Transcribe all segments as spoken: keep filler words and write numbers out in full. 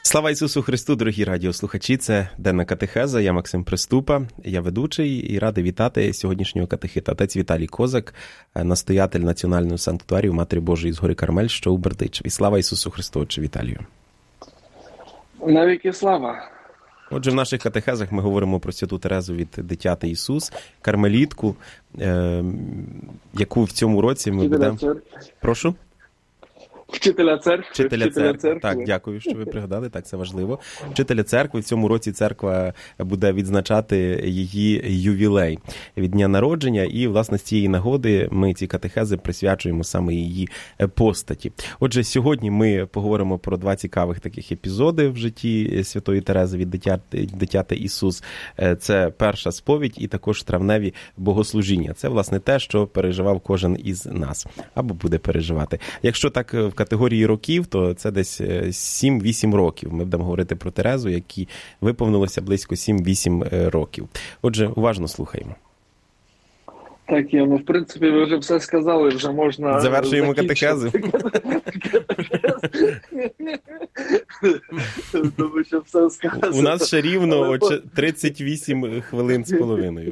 Слава Ісусу Христу, дорогі радіослухачі! Це Денна Катехеза, я Максим Приступа, я ведучий і радий вітати сьогоднішнього катехита. Отець Віталій Козак, настоятель Національного санктуарію Матері Божої з гори Кармель, що у Бердичеві. Слава Ісусу Христу, отче Віталію! Навіки слава! Отже, в наших катехезах ми говоримо про святу Терезу від Дитяти Ісус, кармелітку, е- яку в цьому році ми будемо... Прошу? Вчителя церкви. Вчителя, Вчителя церкви. церкви. Так, дякую, що ви пригадали, так, це важливо. Вчителя церкви. В цьому році церква буде відзначати її ювілей від дня народження, і, власне, з цієї нагоди ми ці катехези присвячуємо саме її постаті. Отже, сьогодні ми поговоримо про два цікавих таких епізоди в житті святої Терези від Дитяти, Дитяти Ісус. Це перша сповідь і також травневі богослужіння. Це, власне, те, що переживав кожен із нас, або буде переживати. Якщо так в категорії років, то це десь сім-вісім років. Ми будемо говорити про Терезу, якій виповнилося близько сім-вісім років. Отже, уважно слухаємо. Так, я, ну, в принципі, ви вже все сказали, вже можна... Завершуємо катехези. Тому що все сказано. У нас ще рівно тридцять вісім хвилин з половиною.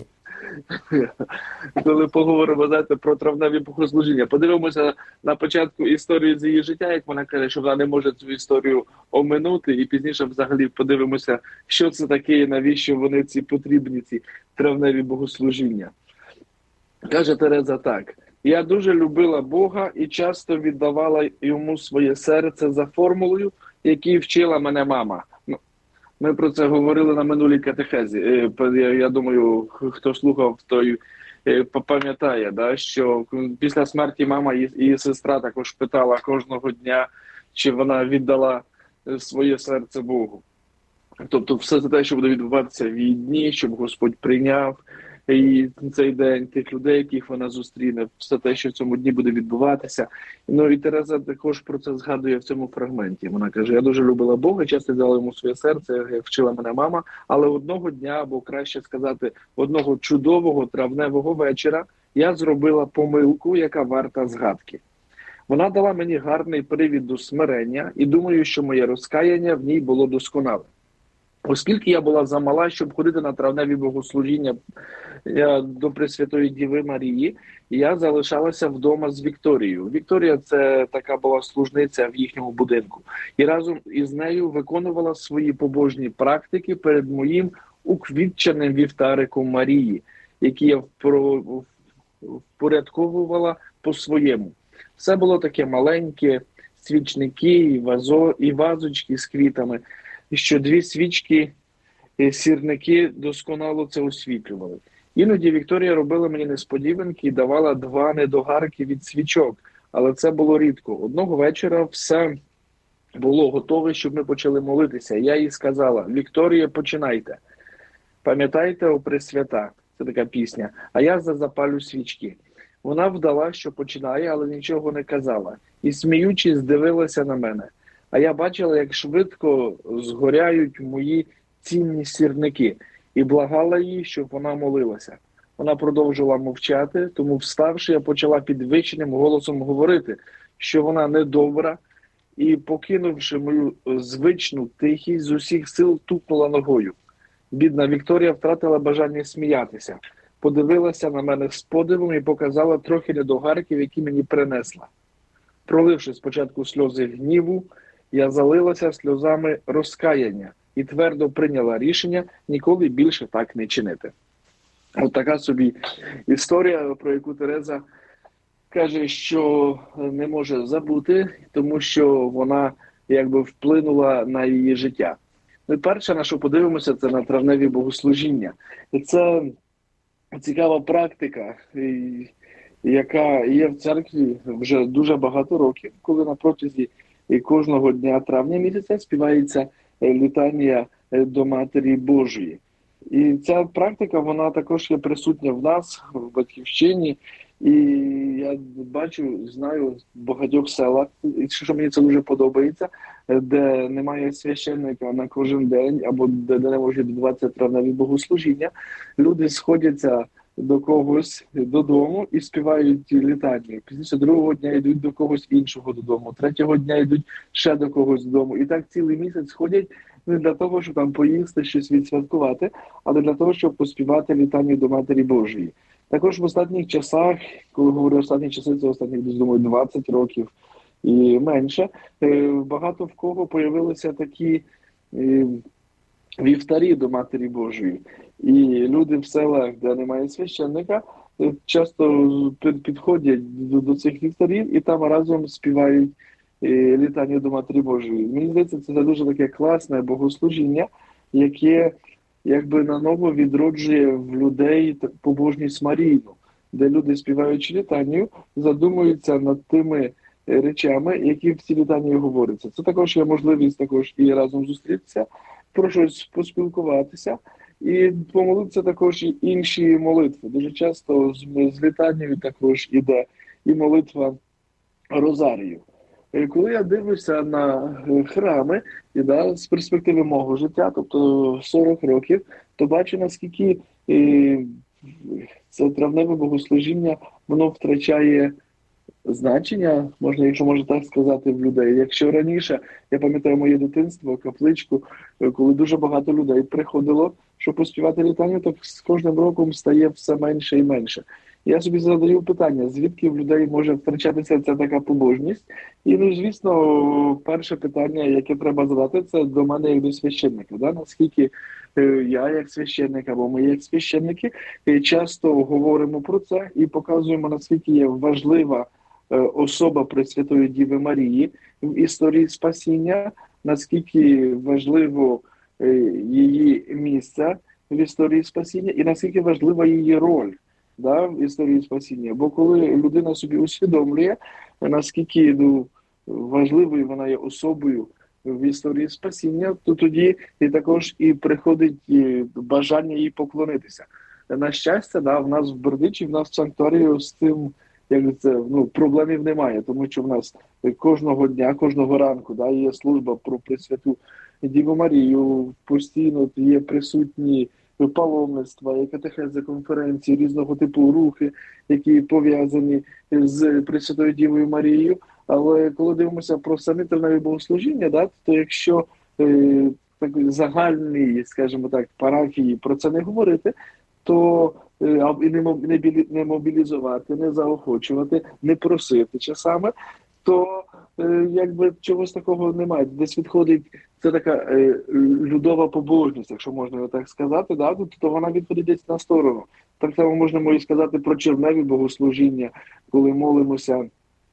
Коли поговоримо, знаєте, про травневі богослужіння, подивимося на початку історії з її життя, як вона каже, що вона не може цю історію оминути, і пізніше взагалі подивимося, що це таке і навіщо вони ці потрібні, ці травневі богослужіння. Каже Тереза так: «Я дуже любила Бога і часто віддавала йому своє серце за формулою, якій вчила мене мама». Ми про це говорили на минулій катехезі. Я думаю, хто слухав, той пам'ятає, да, що після смерті мама і сестра також питала кожного дня, чи вона віддала своє серце Богу. Тобто все це те, що буде відбуватися в її дні, щоб Господь прийняв і цей день, тих людей, яких вона зустріне, все те, що в цьому дні буде відбуватися. Ну і Тереза також про це згадує в цьому фрагменті. Вона каже: «Я дуже любила Бога, часто дала йому своє серце, як вчила мене мама, але одного дня, або краще сказати, одного чудового травневого вечора я зробила помилку, яка варта згадки. Вона дала мені гарний привід до смирення, і думаю, що моє розкаяння в ній було досконале. Оскільки я була замала, щоб ходити на травневі богослужіння до Пресвятої Діви Марії, я залишалася вдома з Вікторією. Вікторія – це така була служниця в їхньому будинку. І разом із нею виконувала свої побожні практики перед моїм уквітченим вівтариком Марії, який я впорядковувала по-своєму. Все було таке маленьке, свічники і, вазо, і вазочки з квітами, і що дві свічки, сірники досконало це освітлювали. Іноді Вікторія робила мені несподіванки і давала два недогарки від свічок, але це було рідко. Одного вечора все було готове, щоб ми почали молитися. Я їй сказала: «Вікторія, починайте. Пам'ятайте, о Пресвята», це така пісня, «а я зазапалю свічки». Вона вдала, що починає, але нічого не казала. І, сміючись, дивилася на мене. А я бачила, як швидко згоряють мої цінні сірники, і благала її, щоб вона молилася. Вона продовжила мовчати, тому, вставши, я почала підвищеним голосом говорити, що вона недобра, і, покинувши мою звичну тихість, з усіх сил тупнула ногою. Бідна Вікторія втратила бажання сміятися, подивилася на мене з подивом і показала трохи недогарків, які мені принесла. Проливши спочатку сльози гніву, я залилася сльозами розкаяння і твердо прийняла рішення ніколи більше так не чинити. От така собі історія, про яку Тереза каже, що не може забути, тому що вона якби вплинула на її життя. Ну, перше, на що подивимося, це на травневі богослужіння. І це цікава практика, яка є в церкві вже дуже багато років, коли на протязі і кожного дня травня місяця співається літанія до Матері Божої. І ця практика, вона також є присутня в нас, в Батьківщині. І я бачу, знаю в багатьох селах, що мені це дуже подобається, де немає священника на кожен день, або де, де не може відбуватися травневі богослужіння. Люди сходяться до когось додому і співають літання. Пізніше другого дня йдуть до когось іншого додому, третього дня йдуть ще до когось додому. І так цілий місяць ходять не для того, щоб там поїсти, щось відсвяткувати, але для того, щоб поспівати літання до Матері Божої. Також в останніх часах, коли говорю останні часи, це останніх, думаю, двадцять років і менше, багато в кого появилися такі вівтарі до Матері Божої. І люди в селах, де немає священника, часто підходять до, до цих вівтарів і там разом співають літання до Матері Божої. Мені здається, це дуже таке класне богослужіння, яке якби наново відроджує в людей побожність Марійну, де люди, співаючи літанню, задумуються над тими речами, які в цій літанні говоряться. Це також є можливість також і разом зустрітися, про щось поспілкуватися і помолитися також і інші молитви. Дуже часто з, з літанням також іде і молитва Розарію. Коли я дивлюся на храми, і да, з перспективи мого життя, тобто сорок років, то бачу, наскільки і, це травневе богослужіння, воно втрачає значення, можна, якщо можна так сказати, в людей. Якщо раніше, я пам'ятаю моє дитинство, капличку, коли дуже багато людей приходило, щоб поспівати літання, то з кожним роком стає все менше і менше. Я собі задаю питання, звідки в людей може втрачатися ця така побожність. І, ну, звісно, перше питання, яке треба задати, це до мене як до священника. Да? Наскільки я як священник або ми як священники часто говоримо про це і показуємо, наскільки є важлива особа Пресвятої Діви Марії в історії спасіння, наскільки важливо її місце в історії спасіння і наскільки важлива її роль, да, в історії спасіння. Бо коли людина собі усвідомлює, наскільки, ну, важливою вона є особою в історії спасіння, то тоді і також і приходить і бажання їй поклонитися. На щастя, да, в нас в Бердичі, в нас в санктуарії з цим, як це, ну, проблемів немає, тому що в нас кожного дня, кожного ранку, да, є служба про Пресвяту Діву Марію, постійно є присутні паломництва, є катехези, конференції, різного типу рухи, які пов'язані з Пресвятою Дівою Марією. Але коли дивимося про самі травневі богослужіння, да, то якщо е, так, загальні, скажімо так, парафії про це не говорити, то е, і не, не, не мобілізувати, не заохочувати, не просити часами, то е, якби чогось такого немає. Десь відходить, це така е, людова побожність, якщо можна так сказати, да? То вона відходить десь на сторону. Так само можна і сказати про червневі богослужіння, коли молимося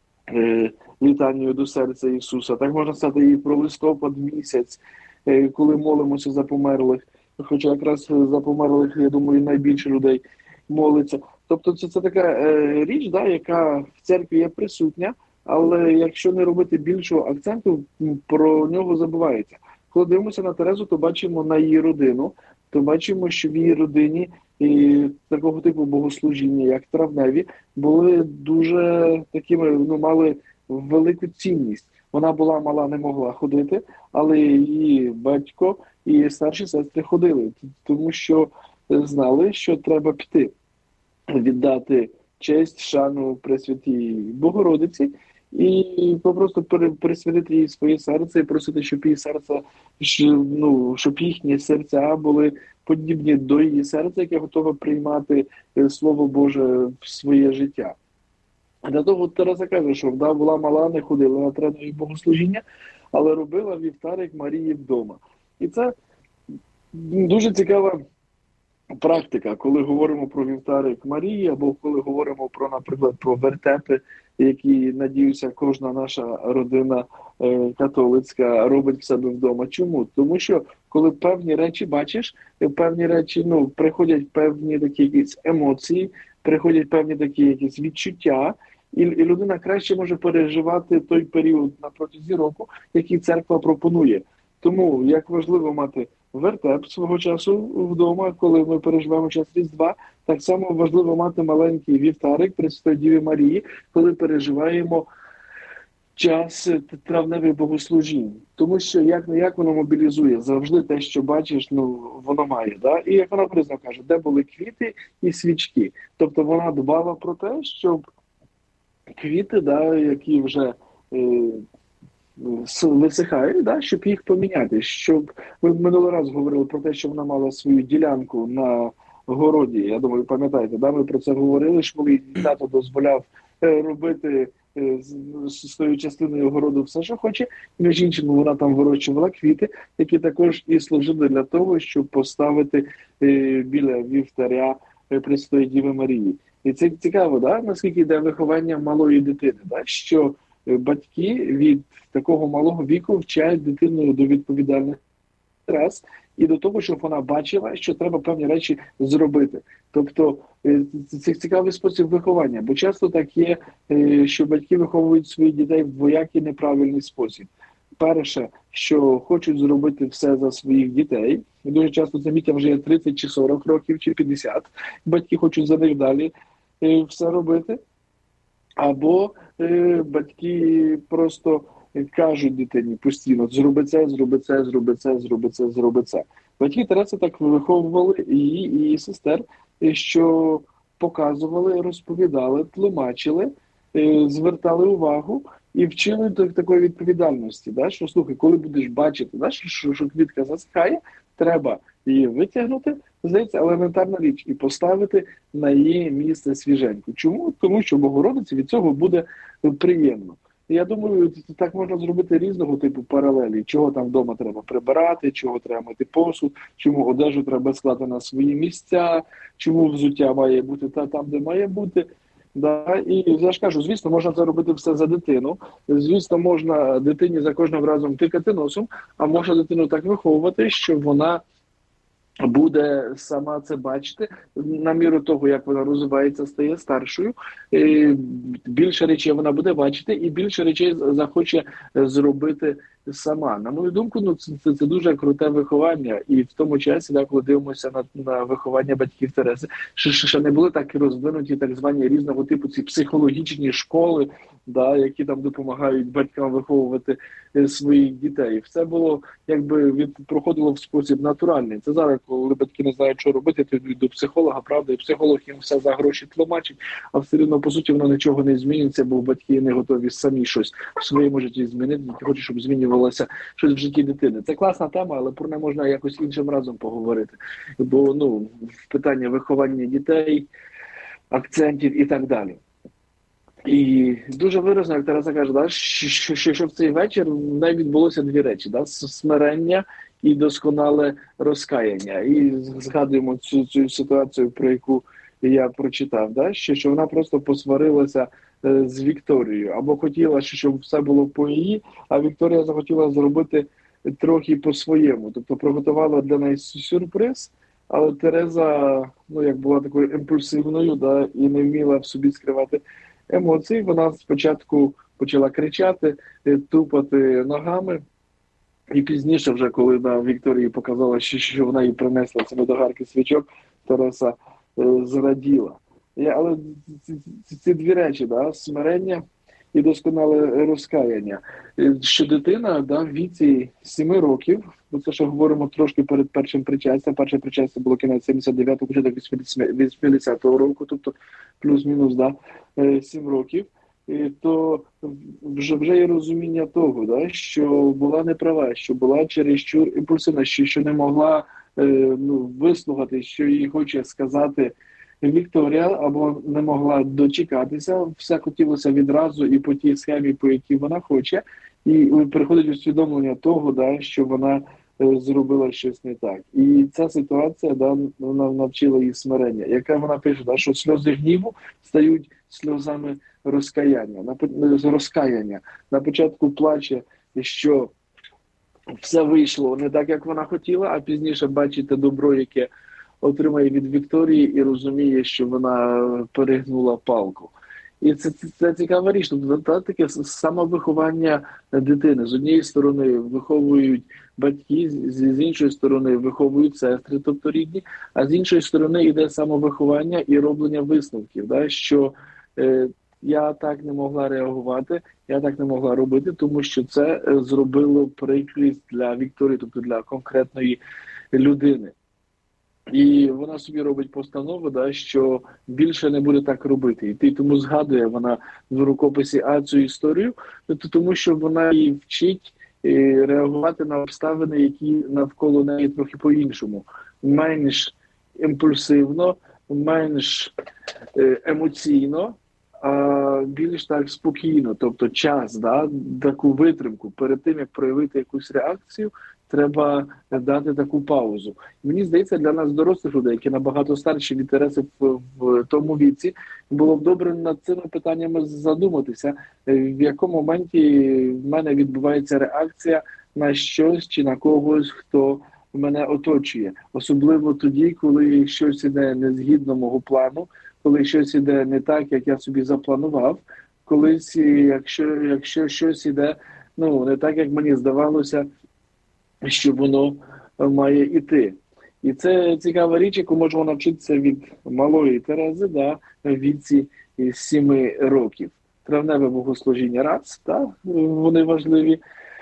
е, літанню до серця Ісуса. Так можна сказати і про листопад місяць, е, коли молимося за померлих. Хоча якраз за померлих, я думаю, найбільше людей молиться. Тобто це, це така е, річ, да, яка в церкві є присутня, але якщо не робити більшого акценту, про нього забувається. Коли дивимося на Терезу, то бачимо на її родину, то бачимо, що в її родині і такого типу богослужіння, як травневі, були дуже такими, ну, мали велику цінність. Вона була мала, не могла ходити, але її батько і старші сестри ходили, тому що знали, що треба піти, віддати честь, шану Пресвятій Богородиці і просто присвятити їй своє серце і просити, щоб її серце, ну, щоб їхні серця були подібні до її серця, яке готове приймати Слово Боже в своє життя. Для того Тереза каже, що вона була мала, не ходила на травневі богослужіння, але робила вівтарик Марії вдома. І це дуже цікава практика, коли говоримо про вівтарик Марії, або коли говоримо про, наприклад, про вертепи, які, надіюся, кожна наша родина е, католицька робить в себе вдома. Чому? Тому що, коли певні речі бачиш, певні речі, ну, приходять певні такі якісь емоції, приходять певні такі якісь відчуття, і, і людина краще може переживати той період на протязі року, який церква пропонує. Тому, як важливо мати вертеп свого часу вдома, коли ми переживаємо час Різдва, так само важливо мати маленький вівтарик Пресвятої Діви Марії, коли переживаємо час травневих богослужінь. Тому що як не як воно мобілізує, завжди те, що бачиш, ну воно має. Да? І як вона признав каже, де були квіти і свічки. Тобто вона дбала про те, щоб квіти, да, які вже е, висихають, да, щоб їх поміняти. Щоб ми минулий раз говорили про те, що вона мала свою ділянку на городі. Я думаю, пам'ятаєте, да, ми про це говорили, що коли тато дозволяв е, робити з своєю частиною городу все, що хоче. Між іншим, вона там вирощувала квіти, які також і служили для того, щоб поставити е, біля вівтаря Пресвятої Діви Марії. І це цікаво, да? Наскільки йде виховання малої дитини, да? Що батьки від такого малого віку вчать дитину до відповідальних раз і до того, щоб вона бачила, що треба певні речі зробити. Тобто це цікавий спосіб виховання, бо часто так є, що батьки виховують своїх дітей в двоякий неправильний спосіб. Перше, що хочуть зробити все за своїх дітей. І дуже часто це дітям вже є тридцять чи сорок років, чи п'ятдесят. Батьки хочуть за них далі все робити. Або е, батьки просто кажуть дитині постійно: зроби це, зроби це, зроби це, зроби це, зроби це. Батьки Тереси так виховували і її, і її сестер, що показували, розповідали, тлумачили, е, звертали увагу і вчили до такої відповідальності. Да? Що, слухай, коли будеш бачити, да, що, що квітка засихає, треба її витягнути, здається, елементарна річ, і поставити на її місце свіженьку. Чому? Тому що Богородиці від цього буде приємно. Я думаю, так можна зробити різного типу паралелі. Чого там вдома треба прибирати, чого треба мити посуд, чому одежу треба склати на свої місця, чому взуття має бути та там, де має бути. Да, і я ж кажу, звісно, можна це робити все за дитину. Звісно, можна дитині за кожним разом тикати носом, а можна дитину так виховувати, що вона буде сама це бачити на міру того, як вона розвивається, стає старшою. Більше речей вона буде бачити і більше речей захоче зробити сама. На мою думку, ну це, це, це дуже круте виховання. І в тому часі, да, коли дивимося на, на виховання батьків Тереси, ще, ще не були так розвинуті так звані різного типу ці психологічні школи, да, які там допомагають батькам виховувати своїх дітей. Все було, якби від проходило в спосіб натуральний. Це зараз, коли батьки не знають, що робити, то йдуть до психолога, правда, і психолог їм все за гроші тлумачить, а все одно, по суті, воно нічого не зміниться, бо батьки не готові самі щось в своєму житті змінити, тільки хочуть, щоб змінювалося щось в житті дитини. Це класна тема, але про неї можна якось іншим разом поговорити. Бо, ну, питання виховання дітей, акцентів і так далі. І дуже виразно, як Тереза каже, да, що, що, що в цей вечір в неї відбулося дві речі: да, смирення і досконале розкаяння. І згадуємо цю, цю ситуацію, про яку я прочитав, да, що, що вона просто посварилася е, з Вікторією, або хотіла, щоб все було по її, а Вікторія захотіла зробити трохи по-своєму. Тобто приготувала для неї сюрприз, але Тереза, ну, як була такою імпульсивною, да, і не вміла в собі скривати емоцій, вона спочатку почала кричати, тупати ногами, і пізніше вже, коли на Вікторії показала, що, що вона їй принесла ці догарки свічок, Тереса е, зраділа. Я, але ці, ці, ці дві речі, да, смирення і досконале розкаяння, що дитина, да, в віці семи років, бо це ще говоримо трошки перед першим причастям, перше причастя було кінець сімдесят дев'ятого, початок вісімдесятого року, тобто плюс-мінус, да, сім років, то вже, вже є розуміння того, да, що була неправа, що була чересчур імпульсивна, що, що не могла ну, вислухати, що їй хоче сказати Вікторія, або не могла дочекатися, все хотілося відразу і по тій схемі, по якій вона хоче, і приходить усвідомлення того, да, що вона е, зробила щось не так. І ця ситуація, да, вона навчила її смирення, яка вона пише, да, що сльози гніву стають сльозами розкаяння. На, розкаяння. На початку плаче, що все вийшло не так, як вона хотіла, а пізніше бачите добро, яке отримає від Вікторії, і розуміє, що вона перегнула палку. І це, це, це цікава річ. Тобто, таке самовиховання дитини. З однієї сторони виховують батьки, з, з іншої сторони виховують сестри, тобто рідні, а з іншої сторони йде самовиховання і роблення висновків, да, що е, я так не могла реагувати, я так не могла робити, тому що це зробило прикрість для Вікторії, тобто для конкретної людини. І вона собі робить постанову, да, що більше не буде так робити. І ти тому згадує вона в рукописі А цю історію, тому що вона її вчить реагувати на обставини, які навколо неї трохи по-іншому. Менш імпульсивно, менш емоційно, а більш так спокійно. Тобто час, да, таку витримку. Перед тим, як проявити якусь реакцію, треба дати таку паузу. Мені здається, для нас, дорослих людей, які набагато старші від Тереси в, в тому віці, було б добре над цими питаннями задуматися, в якому моменті в мене відбувається реакція на щось чи на когось, хто мене оточує. Особливо тоді, коли щось іде не згідно мого плану, коли щось іде не так, як я собі запланував, колись, якщо, якщо щось іде, ну, не так, як мені здавалося, що воно має іти. І це цікава річ, яку можемо навчитися від малої Терези, да, в віці сіми років. Травневе богослужіння раз, да, вони важливі.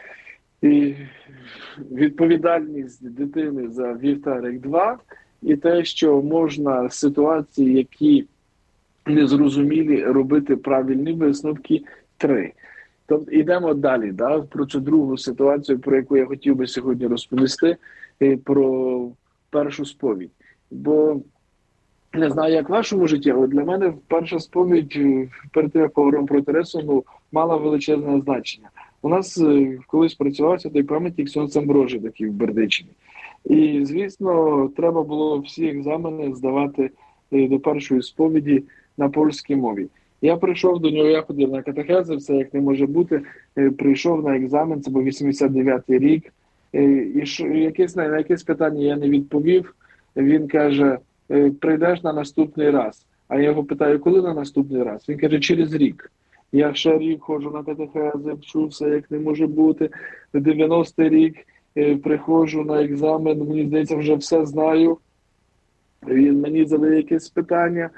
І відповідальність дитини за вівтарик два, і те, що можна з ситуації, які незрозумілі, робити правильні висновки три. Тобто йдемо далі, да, про цю другу ситуацію, про яку я хотів би сьогодні розповісти, про першу сповідь. Бо не знаю, як в вашому житті, але для мене перша сповідь, перед тим, як поговоримо про Тересу, ну, мала величезне значення. У нас колись працював святий пам'ятник Ксьондз Амброжий такий в Бердичеві. І, звісно, треба було всі екзамени здавати до першої сповіді на польській мові. Я прийшов до нього, я ходив на катехези, все як не може бути, прийшов на екзамен, це був вісімдесят дев'ятий рік, і якесь, на якесь питання я не відповів, він каже, прийдеш на наступний раз. А я його питаю, коли на наступний раз? Він каже, через рік. Я ще рік ходжу на катехези, вчу все як не може бути, дев'яностий рік приходжу на екзамен, мені здається, вже все знаю, він мені задає якесь питання,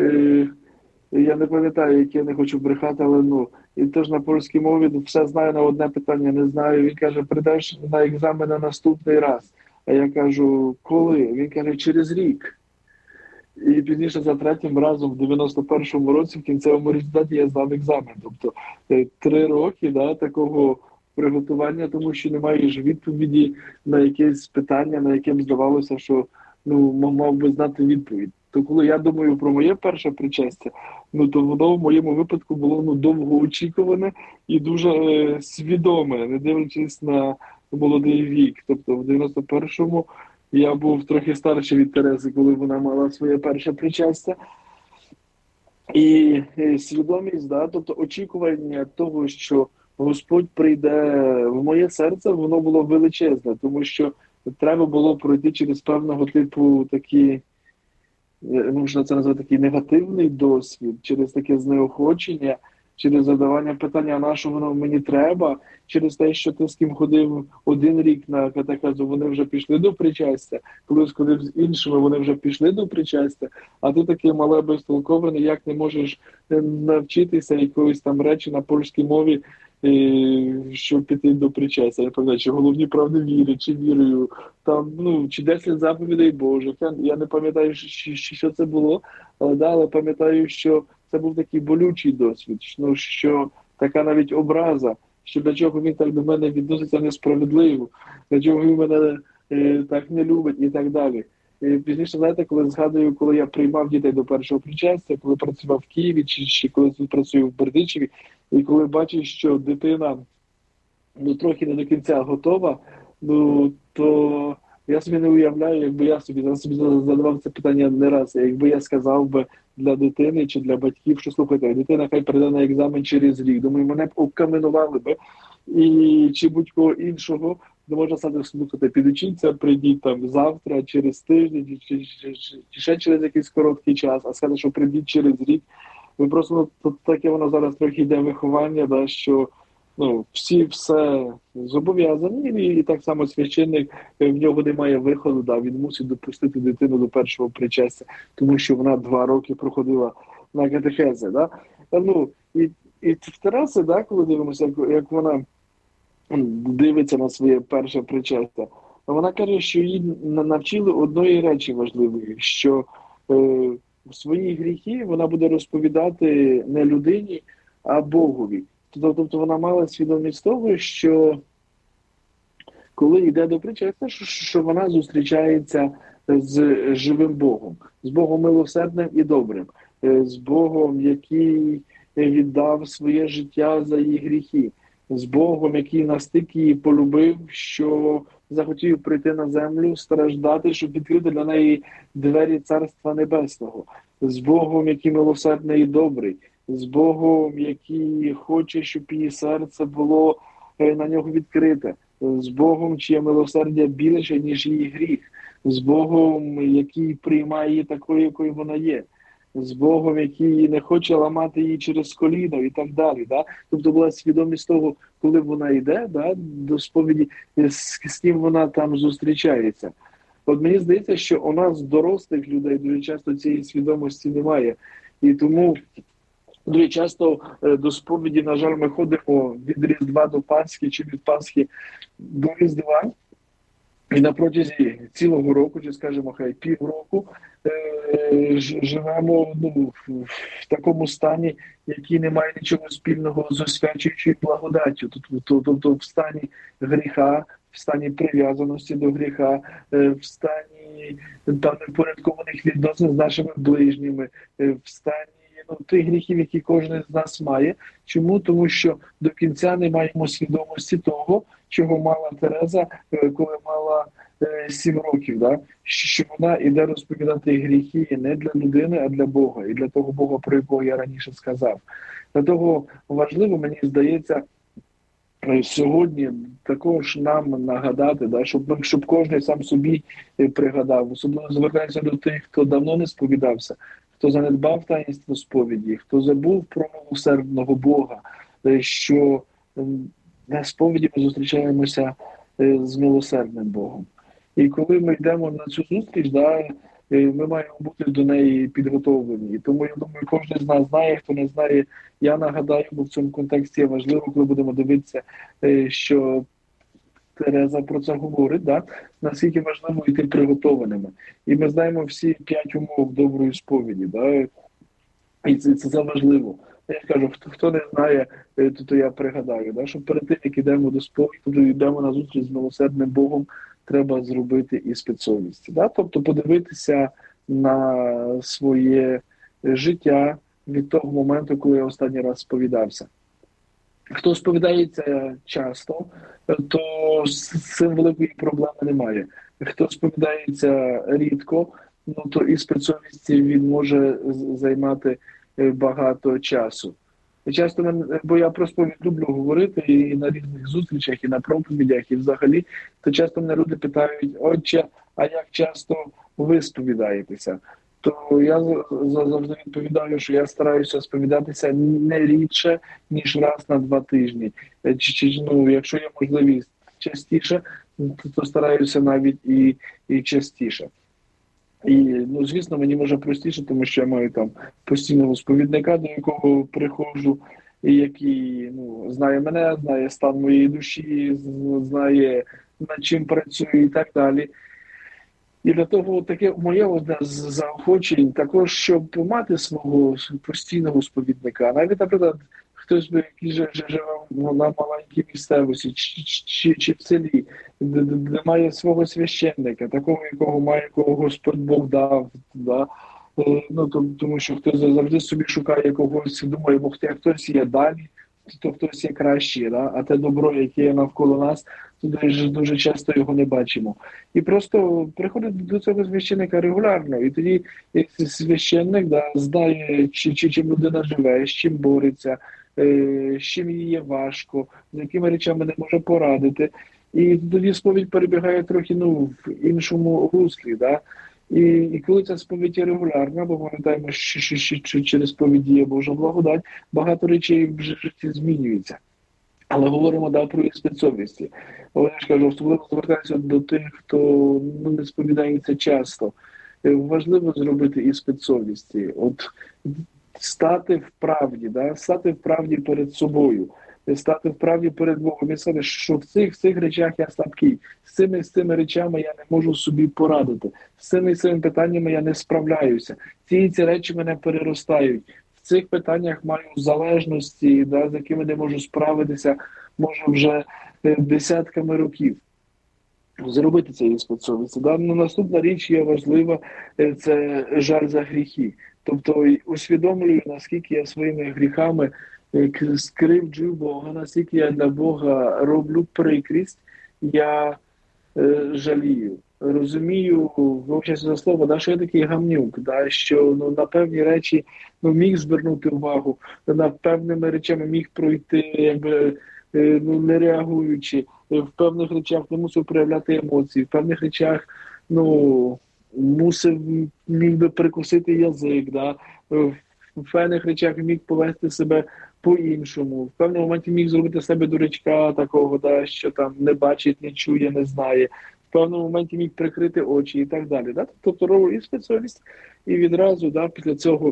я не пам'ятаю, яке, я не хочу брехати, але ну, і теж на польській мові все знаю, на одне питання не знаю. Він каже, прийдеш на екзамен на наступний раз. А я кажу, коли? Він каже, через рік. І пізніше за третім разом в дев'яносто першому році в кінцевому результаті я здав екзамен. Тобто три роки, да, такого приготування, тому що не маєш відповіді на якесь питання, на яке здавалося, що ну, мав би знати відповідь. То коли я думаю про моє перше причастя, ну то воно в моєму випадку було ну, довгоочікуване і дуже е, свідоме, не дивлячись на молодий вік. Тобто в дев'яносто першому я був трохи старший від Тереси, коли вона мала своє перше причастя. І е, свідомість, да, тобто очікування того, що Господь прийде в моє серце, воно було величезне, тому що треба було пройти через певного типу такі, можна це назвати такий негативний досвід, через таке знеохочення, через задавання питання, на що воно мені треба, через те, що ти з ким ходив один рік на катехезу, вони вже пішли до причастя, коли ходив з іншими, вони вже пішли до причастя, а ти такий мале безтолковий, як не можеш навчитися якоїсь там речі на польській мові, щоб піти до причастя. Я пам'ятаю, чи головні правди віри, чи вірою, там, ну, чи десять заповідей Божих. Я, я не пам'ятаю, що, що це було, але, да, але пам'ятаю, що це був такий болючий досвід, ну, що така навіть образа, що для чого він так до мене відноситься несправедливо, для чого він мене е, так не любить і так далі. І пізніше, знаєте, коли згадую, коли я приймав дітей до першого причастя, коли працював в Києві, чи, чи коли працюю в Бердичеві, і коли бачиш, що дитина ну, трохи не до кінця готова, ну, то я собі не уявляю, якби я собі, я собі задавав це питання не раз, якби я сказав би для дитини чи для батьків, що слухайте, дитина хай прийде на екзамен через рік, думаю, мене б обкаменували би, і чи будь-кого іншого, не можна сказати, слухайте, підучіться, прийдіть там завтра, через тиждень, чи, чи, чи, чи ще через якийсь короткий час, а сказати, що прийдіть через рік. Ви просто, ну, тут таке воно зараз трохи йде виховання, да, що ну, всі все зобов'язані, і, і так само священник, в нього немає виходу, да, він мусить допустити дитину до першого причастя, тому що вона два роки проходила на катехези. Да? ну, і, і в Тереси, да, коли дивимося, як, як вона дивиться на своє перше причастя, вона каже, що її навчили одної речі важливої, що е, свої гріхи вона буде розповідати не людині, а Богові. Тобто вона мала свідомість того, що коли йде до причастя, що вона зустрічається з живим Богом, з Богом милосердним і добрим, з Богом, який віддав своє життя за її гріхи, з Богом, який настільки її полюбив, що захотів прийти на землю, страждати, щоб відкрити для неї двері Царства Небесного, з Богом, який милосердний і добрий, з Богом, який хоче, щоб її серце було на нього відкрите, з Богом, чиє милосердя більше, ніж її гріх, з Богом, який приймає її такою, якою вона є, з Богом, який не хоче ламати її через коліно і так далі. Да? Тобто була свідомість того, коли вона йде, да, до сповіді, з, з ким вона там зустрічається. От мені здається, що у нас, дорослих людей, дуже часто цієї свідомості немає. І тому дуже часто до сповіді, на жаль, ми ходимо від Різдва до Пасхи чи від Пасхи до Різдва. І на протязі цілого року, чи, скажімо, хай півроку, е- живемо ну, в такому стані, який не має нічого спільного з освячуючою благодаттю. Тобто в стані гріха, в стані прив'язаності до гріха, е- в стані там непорядкованих відносин з нашими ближніми, е- в стані ну, тих гріхів, які кожен з нас має. Чому? Тому що до кінця не маємо свідомості того, чого мала Тереза, коли мала е, сім років, да? Що вона іде розповідати гріхи не для людини, а для Бога. І для того Бога, про якого я раніше сказав. Для того важливо, мені здається, сьогодні також нам нагадати, да, щоб, щоб кожен сам собі пригадав. Особливо звертаюся до тих, хто давно не сповідався, хто занедбав таїнство сповіді, хто забув про милосердного Бога, що на сповіді ми зустрічаємося з милосердним Богом. І коли ми йдемо на цю зустріч, да, ми маємо бути до неї підготовлені. І тому, я думаю, кожен з нас знає, хто не знає, я нагадаю, бо в цьому контексті важливо, коли будемо дивитися, що Тереза про це говорить, да? Наскільки важливо йти приготованими. І ми знаємо всі п'ять умов доброї сповіді. Да? І це, це, це важливо. Я кажу, хто, хто не знає, то, то я пригадаю, да? Що перед тим, як йдемо до сповіді, коли йдемо на зустріч з милосердним Богом, треба зробити іспит совісті. Да? Тобто подивитися на своє життя від того моменту, коли я останній раз сповідався. Хто сповідається часто, то з цим великої проблеми немає. Хто сповідається рідко, ну то іспит совісті він може займати багато часу. Часто мене, бо я про сповідь люблю говорити і на різних зустрічах, і на проповідях, і взагалі, то часто мене люди питають: отче, а як часто ви сповідаєтеся? То я завжди відповідаю, що я стараюся сповідатися не рідше, ніж раз на два тижні. Чи, чи, ну, якщо є можливість частіше, то, то стараюся навіть і, і частіше. І, ну, звісно, мені може простіше, тому що я маю там постійного сповідника, до якого приходжу, і який ну, знає мене, знає стан моєї душі, знає, над чим працюю і так далі. І для того таке моє одне з заохочень також, щоб мати свого постійного сповідника. Навіть, наприклад, хтось, який живе на маленькій місцевості чи, чи, чи в селі, де, де має свого священника, такого, якого має, якого Господь Бог дав. Да? Ну, тому що хтось завжди собі шукає когось, думає, бо хтось є далі, то хтось є кращий, да? А те добро, яке є навколо нас, то дуже, дуже часто його не бачимо. І просто приходить до цього священника регулярно, і тоді священник да, знає, чи, чи, чим людина живе, з чим бореться, з чим їй є важко, з якими речами не може порадити. І тоді сповідь перебігає трохи ну, в іншому руслі. Да? І, і коли ця сповідь є регулярна, бо пам'ятаємо, що, що, що, що через сповідь є Божа благодать, багато речей в житті змінюється. Але говоримо да, про іспит совісті. Але я ж кажу, особливо звертаюся до тих, хто ну, не сповідається часто. Важливо зробити іспит совісті. От стати в правді, да? Стати в правді перед собою, стати в правді перед Богом і сказати, що в цих, в цих речах я слабкий, з цими, з цими речами я не можу собі порадити, з цими, з цими питаннями я не справляюся, ці ці речі мене переростають, в цих питаннях маю залежності, да, з якими не можу справитися, може вже десятками років. Зробити це іспит совісті. Да? Ну, наступна річ є важлива, це жаль за гріхи. Тобто усвідомлюю, наскільки я своїми гріхами скривджую Бога, наскільки я для Бога роблю прикрість, я е, жалію. Розумію, вивчаюся за слово, да, що я такий гамнюк, да, що ну, на певні речі ну, міг звернути увагу, на певними речами міг пройти, якби, е, ну, не реагуючи, в певних речах не мусив проявляти емоції, в певних речах ну, мусив, міг би прикусити язик, да, в певних речах міг повести себе по-іншому. В певному моменті міг зробити себе дурачка такого, да, що там не бачить, не чує, не знає. В певному моменті міг прикрити очі і так далі. Да? Тобто робив і спеціаліст, і відразу да, після цього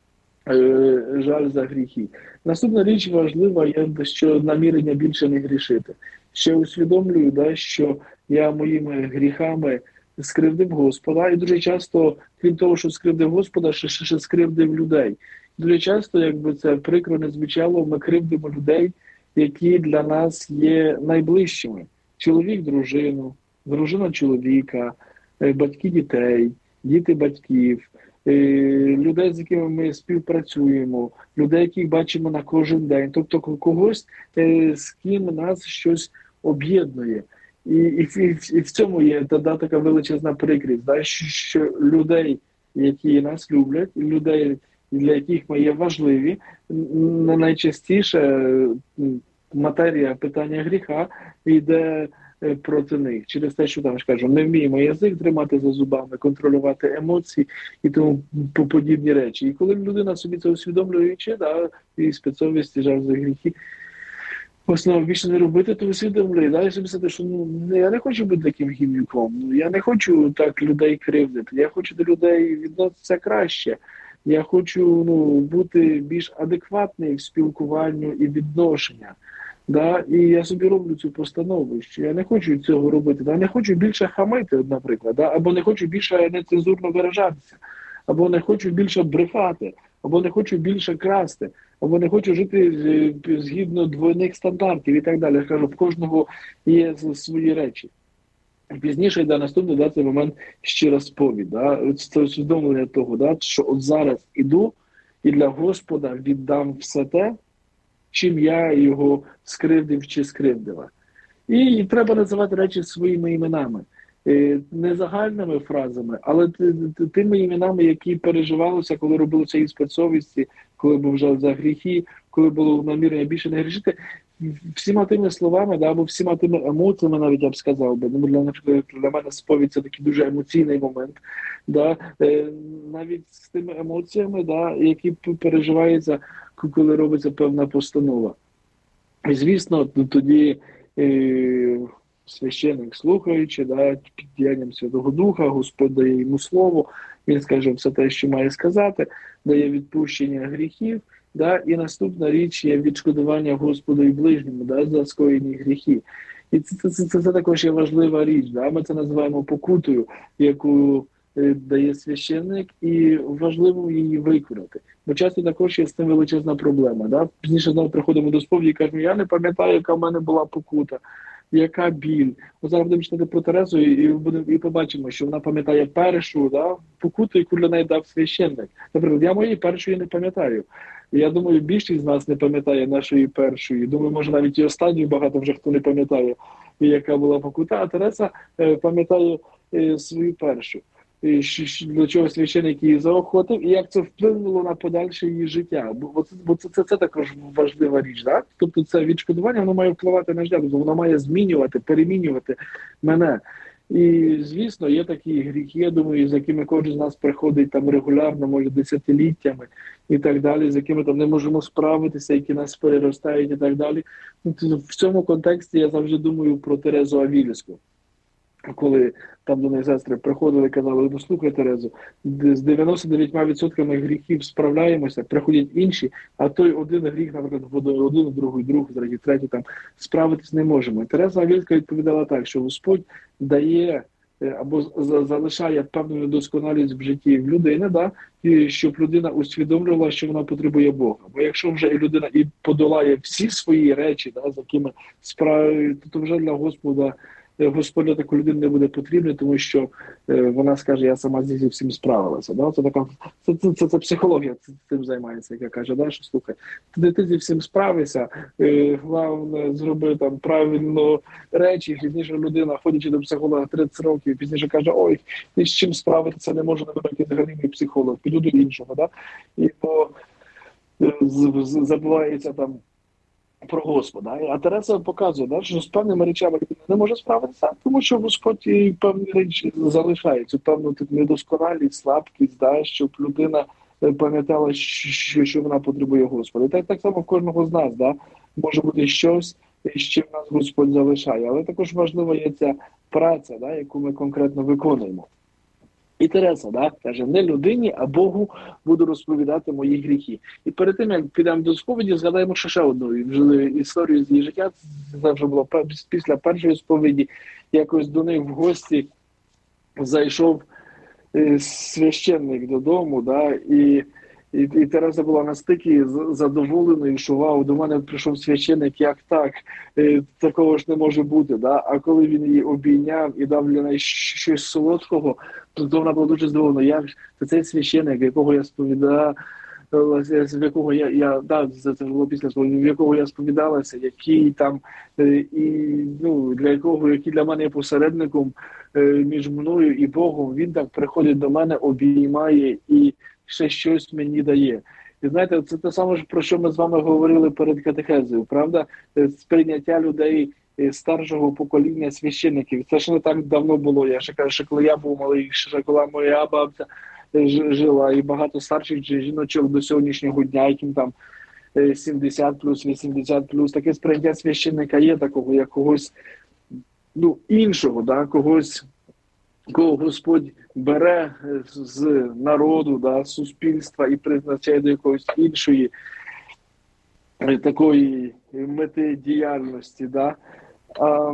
е, жаль за гріхи. Наступна річ важлива є, що намірення більше не грішити. Ще усвідомлюю, да, що я моїми гріхами скривдив Господа, і дуже часто, крім того, що скривдив Господа, ще, ще, ще скривдив людей. Дуже часто, якби це прикро не звучало, ми кривдимо людей, які для нас є найближчими. Чоловік – дружину, дружина – чоловіка, батьки – дітей, діти – батьків, людей, з якими ми співпрацюємо, людей, яких бачимо на кожен день. Тобто когось, з ким нас щось об'єднує. І, і, і, і в цьому є тоді така величезна прикрість, да, що, що людей, які нас люблять, людей, для яких ми є важливі, найчастіше матерія питання гріха йде проти них. Через те, що там ж кажу, не вміємо язик тримати за зубами, контролювати емоції і тому подібні речі. І коли людина собі це усвідомлюючи, да, і спецовість, жаль за гріхи, основно більше не робити, то усвідомлює. Да, і собі сказати, що ну, я не хочу бути таким гімнюком, ну, я не хочу так людей кривдити, я хочу до людей відноситися краще. Я хочу ну, бути більш адекватний в спілкуванню і відношення. Да? І я собі роблю цю постанову, що я не хочу цього робити. Да? Не хочу більше хамити, наприклад, да? Або не хочу більше нецензурно виражатися, або не хочу більше брехати, або не хочу більше красти, або не хочу жити згідно двойних стандартів і так далі. Я кажу, в кожного є свої речі. Пізніше йде наступний да, цей момент щира сповідь. Да? Це усвідомлення того, да, що от зараз іду і для Господа віддам все те, чим я його скривдив чи скривдила. І, і треба називати речі своїми іменами. Не загальними фразами, але тими іменами, які переживалися, коли робилося іспит совісті, коли був жаль за гріхи, коли було намірення більше не грішити. Всіма тими словами, да, або всіма тими емоціями, навіть я б сказав би, ну, для, наприклад, для мене сповідь це такий дуже емоційний момент, да, е, навіть з тими емоціями, да, які переживаються, коли робиться певна постанова. І, звісно, тоді е, священник, слухаючи, да, під діянням Святого Духа, Господь дає йому слово, він скаже все те, що має сказати, дає відпущення гріхів. Да, і наступна річ є відшкодування Господу і ближньому, да, за скоєні гріхи. І це, це, це, це, це також є важлива річ. Да? Ми це називаємо покутою, яку е, дає священник, і важливо її виконати. Бо часто також є з цим величезна проблема. Да? Пізніше знову приходимо до сповіді і кажемо, я не пам'ятаю, яка в мене була покута, яка біль. Ми зараз будемо читати про Терезу і, будемо, і побачимо, що вона пам'ятає першу да, покуту, яку для неї дав священник. Наприклад, я моєї першої не пам'ятаю. Я думаю, більшість з нас не пам'ятає нашої першої. Думаю, може навіть і останньої багато вже хто не пам'ятає, яка була покута. А Тереза е, пам'ятає е, свою першу. І, що, для чого священник її заохотив, і як це вплинуло на подальше її життя. Бо це, бо це, це, це також важлива річ. Да? Тобто це відшкодування, воно має впливати на життя, тобто воно має змінювати, перемінювати мене. І, звісно, є такі гріхи, я думаю, з якими кожен з нас приходить там регулярно, може, десятиліттями і так далі, з якими там не можемо справитися, які нас переростають і так далі. В цьому контексті я завжди думаю про Терезу Авілівську. коли там до неї сестри приходили і казали, ну слухай, Терезо, з дев'яносто дев'ять відсотків гріхів справляємося, приходять інші, а той один гріх, наприклад, один, другий, другий, третій, там, справитись не можемо. І Тереза Авільська відповідала так, що Господь дає або залишає певну недосконалість в житті в людини, да, і щоб людина усвідомлювала, що вона потребує Бога. Бо якщо вже і людина і подолає всі свої речі, да, за якими справи, то вже для Господа Господь для такої людини не буде потрібний, тому що е, вона скаже, я сама зі всім справилася. Да? Це така це, це, це, це психологія цим займається, яка каже, да, що слухай, ти, ти зі всім справишся, е, головне зроби там правильно речі, пізніше людина, ходячи до психолога тридцять років, пізніше каже, ой, ні з чим справитися не можу, не взагалі мій психолог, піду до іншого. Да? І то е, забувається там про Господа. А Тереза показує, да, що з певними речами не може справитися, тому що Господь і певні речі залишає, цю певну недосконалість, слабкість, да, щоб людина пам'ятала, що, що вона потребує Господа. І так, так само в кожного з нас, да, може бути щось, з чим нас Господь залишає. Але також важлива є ця праця, да, яку ми конкретно виконуємо. І Тереза, да, каже, не людині, а Богу буду розповідати мої гріхи. І перед тим, як підемо до сповіді, згадаємо ще одну історію з її життя. Це вже було після першої сповіді. Якось до них в гості зайшов священник додому, да, і, і, і Тереза була настільки задоволеною, що вау, до мене прийшов священник, як так, такого ж не може бути. Да? А коли він її обійняв і дав для неї щось солодкого, то вона була дуже здивована. Я, цей священник, якого я сповідала, в якого я, я да, це було після сповіді, в якого я сповідалася, який там, і, ну, для якого, який для мене є посередником між мною і Богом, він так приходить до мене, обіймає і ще щось мені дає. І знаєте, це те саме, про що ми з вами говорили перед катехезою, правда? Сприйняття людей старшого покоління священників. Це ж не так давно було. Я ще кажу, що коли я був малий, ще коли моя бабця жила, і багато старших жіночок до сьогоднішнього дня, яким там сімдесят плюс, вісімдесят плюс, таке сприйняття священника є такого, як когось, ну, іншого, да, когось, кого Господь бере з народу, да, з суспільства і призначає до якоїсь іншої такої мети діяльності. Да. А,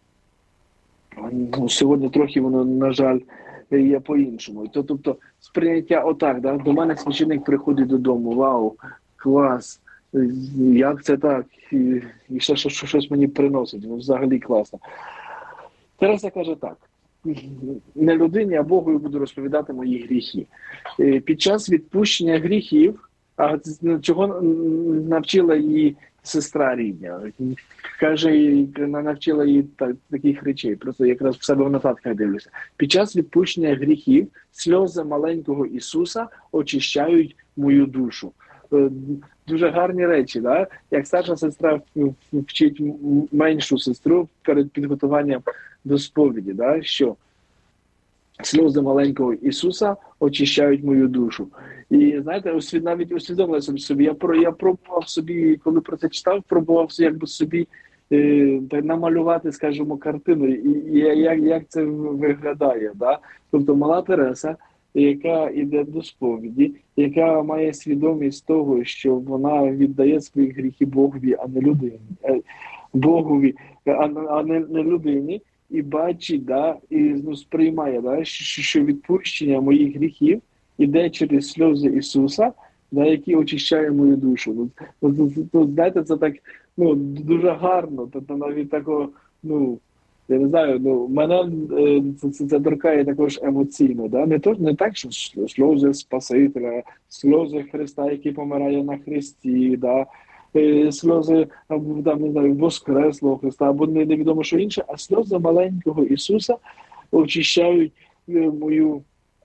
ну, сьогодні трохи воно, на жаль, є по-іншому. Тобто сприйняття отак, да, до мене священник приходить додому, вау, клас, як це так, і, і ще що, що, щось мені приносить, ну, взагалі класно. Тереза каже так, не людині, а Богу я буду розповідати мої гріхи. Під час відпущення гріхів, а чого навчила її сестра рідня? Каже, навчила її так, таких речей, просто якраз в себе в нотатках дивлюся. Під час відпущення гріхів сльози маленького Ісуса очищають мою душу. Дуже гарні речі, да? Як старша сестра вчить меншу сестру перед підготуванням до сповіді, да? Що сльози маленького Ісуса очищають мою душу. І, знаєте, навіть усвідомила собі, я, про, я пробував собі, коли про це читав, пробував якби собі е, намалювати, скажімо, картину, і, і як, як це виглядає. Да? Тобто мала Тереза, яка йде до сповіді, яка має свідомість того, що вона віддає свої гріхи Богові, а не людині. Богові, а не, не людині, і бачить, да, і ну, сприймає, да, що, що відпущення моїх гріхів іде через сльози Ісуса, да, які очищає мою душу. Ну, ну, ну, знаєте, це так, ну, дуже гарно, тобто навіть такого, ну, я не знаю, ну, мене е, це, це, це торкає також емоційно, да? Не, то, не так, що сльози Спасителя, сльози Христа, який помирає на хресті, да? е, сльози, там, не знаю, Воскреслого Христа, або не, невідомо що інше, а сльози маленького Ісуса очищають е, мою,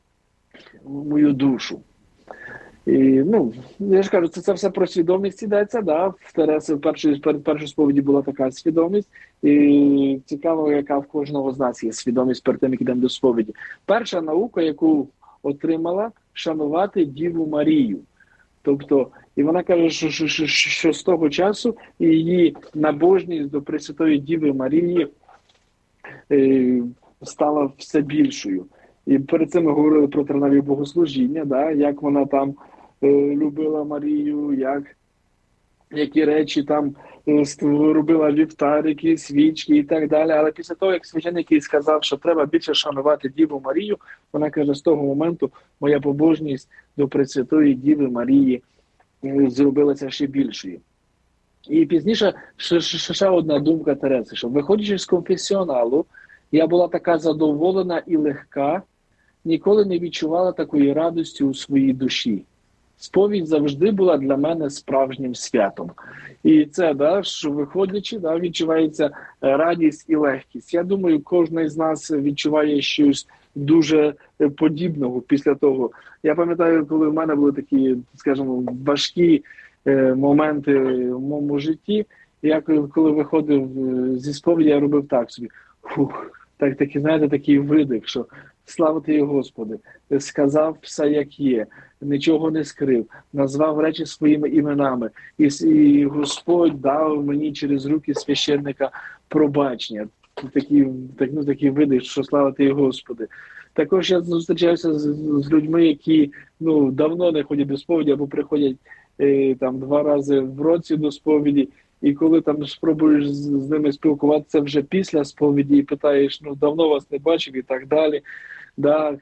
мою душу. І, ну, я ж кажу, це, це все про свідомість йдеться, да? В Тереси в першій, перед першою сповіді була така свідомість, і цікаво, яка в кожного з нас є свідомість перед тим, як йдемо до сповіді. Перша наука, яку отримала, шанувати Діву Марію. Тобто, і вона каже, що, що, що, що з того часу її набожність до Пресвятої Діви Марії е, стала все більшою. І перед цим ми говорили про травневі богослужіння, да, як вона там е, любила Марію, як, які речі там е, робила вівтарики, свічки і так далі. Але після того, як священник їй сказав, що треба більше шанувати Діву Марію, вона каже, з того моменту моя побожність до Пресвятої Діви Марії е, зробилася ще більшою. І пізніше ще, ще, ще одна думка Тереси, що виходячи з конфесіоналу, я була така задоволена і легка, ніколи не відчувала такої радості у своїй душі. Сповідь завжди була для мене справжнім святом. І це, да, що виходячи, да, відчувається радість і легкість. Я думаю, кожен із нас відчуває щось дуже подібного після того. Я пам'ятаю, коли в мене були такі, скажімо, важкі е, моменти в моєму житті, я коли виходив зі сповіді, я робив так собі. Фух, так, такі, знаєте, такий видих, що слава Тобі, Господи, сказав все, як є, нічого не скрив, назвав речі своїми іменами. І, і Господь дав мені через руки священника пробачення. Такий, так, ну, такий видих, що слава Тобі, Господи. Також я зустрічаюся з, з людьми, які ну, давно не ходять до сповіді, або приходять е, там, два рази в році до сповіді. І коли там спробуєш з, з ними спілкуватися вже після сповіді і питаєш, ну давно вас не бачив і так далі. Да,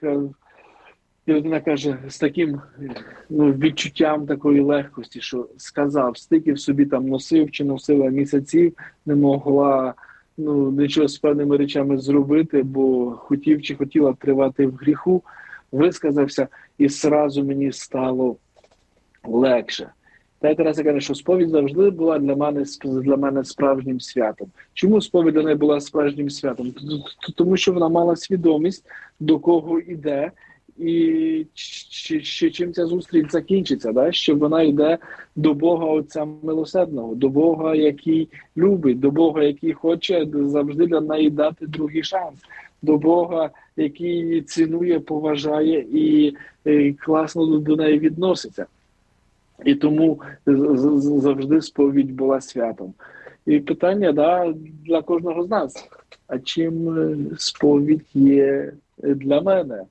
і людина каже з таким ну, відчуттям такої легкості, що сказав, стільки в собі там носив чи носила місяців, не могла ну, нічого з певними речами зробити, бо хотів чи хотіла тривати в гріху, висказався і зразу мені стало легше. Та Тереса каже, що сповідь завжди була для мене, для мене справжнім святом. Чому сповідь для неї була справжнім святом? Тому що вона мала свідомість, до кого йде, і чим ця зустріч закінчиться, да? Що вона йде до Бога Отця Милосердного, до Бога, який любить, до Бога, який хоче завжди для неї дати другий шанс, до Бога, який цінує, поважає і, і класно до неї відноситься. І тому завжди сповідь була святом. І питання да, для кожного з нас. А чим сповідь є для мене?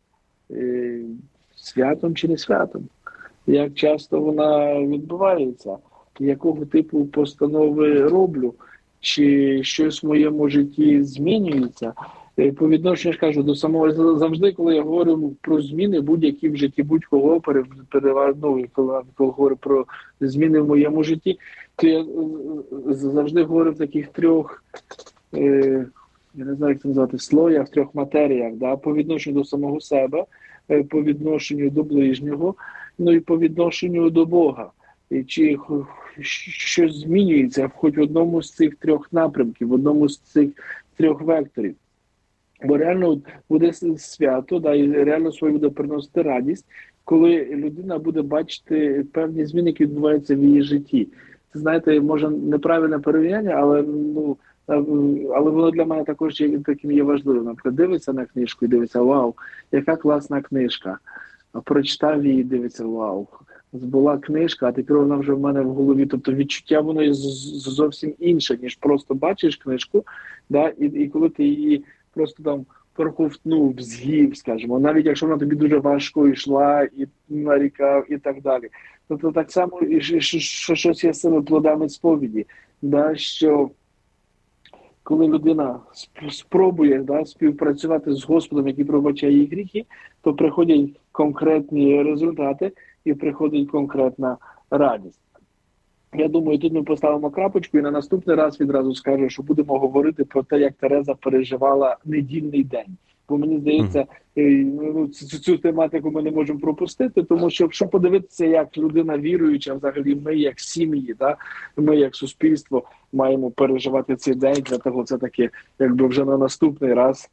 Святом чи не святом? Як часто вона відбувається? Якого типу постанови роблю? Чи щось в моєму житті змінюється? По відношенню, я ж кажу, до самого, завжди, коли я говорю про зміни, будь-які в житті, будь-кого, переважно, коли, коли говорю про зміни в моєму житті, то я завжди говорю в таких трьох, е, я не знаю, як це назвати, слоях, трьох матеріях, да? По відношенню до самого себе, по відношенню до ближнього, ну і по відношенню до Бога. І чи щось змінюється хоч в одному з цих трьох напрямків, в одному з цих трьох векторів. Бо реально буде свято, да, і реально своє буде приносити радість, коли людина буде бачити певні зміни, які відбуваються в її житті. Це, знаєте, може неправильне порівняння, але, ну, але воно для мене також є, таким є важливим. Наприклад, дивиться на книжку і дивиться, вау, яка класна книжка. А прочитав її і дивиться, вау, була книжка, а тепер вона вже в мене в голові. Тобто відчуття воно є зовсім інше, ніж просто бачиш книжку, да, і, і коли ти її просто там проковтнув, з'їв, скажімо, навіть якщо вона тобі дуже важко йшла, і нарікав, і так далі. Тобто так само, і що щось є з цими плодами сповіді, да, що коли людина спробує да, співпрацювати з Господом, який пробачає її гріхи, то приходять конкретні результати і приходить конкретна радість. Я думаю, тут ми поставимо крапочку і на наступний раз відразу скажу, що будемо говорити про те, як Тереза переживала недільний день. Бо мені здається, ну, цю, цю тематику ми не можемо пропустити, тому що, щоб подивитися, як людина віруюча, взагалі ми як сім'ї, да? Ми як суспільство маємо переживати цей день, для того це таке, якби вже на наступний раз,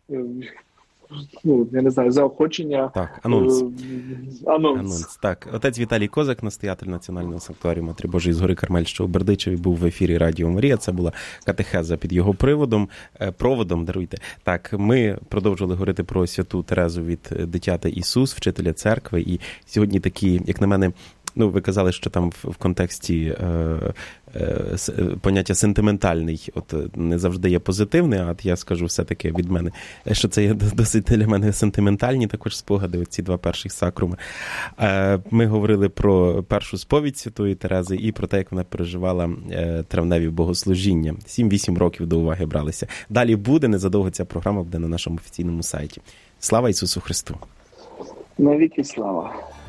ну, я не знаю, заохочення. Так, анонс. Анонс. Анонс. Так, отець Віталій Козак, настоятель Національного санктуарію Матері Божої з гори Кармель, що у Бердичеві, був в ефірі Радіо Марія. Це була катехеза під його приводом, проводом, даруйте. Так, ми продовжували говорити про святу Терезу від дитяти Ісус, вчителя церкви. І сьогодні такі, як на мене, ну, ви казали, що там в, в контексті е, е, поняття сентиментальний, от не завжди є позитивне, а от я скажу все-таки від мене, що це є досить для мене сентиментальні також спогади, оці два перших сакруми. Е, ми говорили про першу сповідь Святої Терези і про те, як вона переживала е, травневі богослужіння. сім-вісім років до уваги бралися. Далі буде, незадовго ця програма буде на нашому офіційному сайті. Слава Ісусу Христу! Навіки слава!